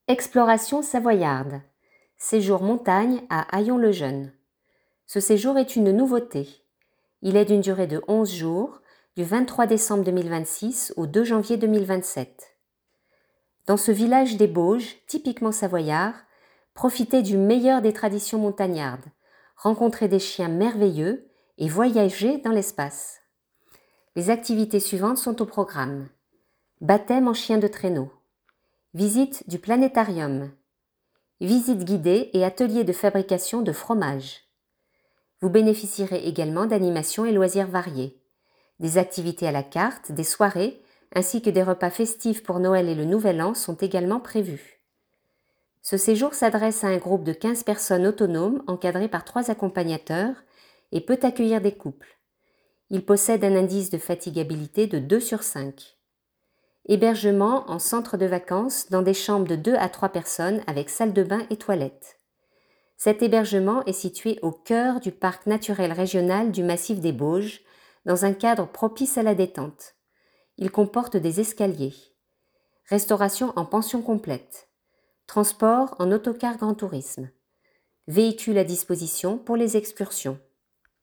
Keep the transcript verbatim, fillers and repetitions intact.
Exploration savoyarde. Séjour montagne à Haillons-le-Jeune. Ce séjour est une nouveauté. Il est d'une durée de onze jours, du vingt-trois décembre deux mille vingt-six au deux janvier deux mille vingt-sept. Dans ce village des Bauges, typiquement savoyard, profitez du meilleur des traditions montagnardes, rencontrez des chiens merveilleux et voyagez dans l'espace. Les activités suivantes sont au programme. Baptême en chien de traîneau. Visite du planétarium. Visite guidée et atelier de fabrication de fromage. Vous bénéficierez également d'animations et loisirs variés. Des activités à la carte, des soirées, ainsi que des repas festifs pour Noël et le Nouvel An sont également prévus. Ce séjour s'adresse à un groupe de quinze personnes autonomes encadrées par trois accompagnateurs et peut accueillir des couples. Il possède un indice de fatigabilité de deux sur cinq. Hébergement en centre de vacances dans des chambres de deux à trois personnes avec salle de bain et toilettes. Cet hébergement est situé au cœur du parc naturel régional du massif des Bauges, dans un cadre propice à la détente. Il comporte des escaliers. Restauration en pension complète. Transport en autocar grand tourisme. Véhicule à disposition pour les excursions.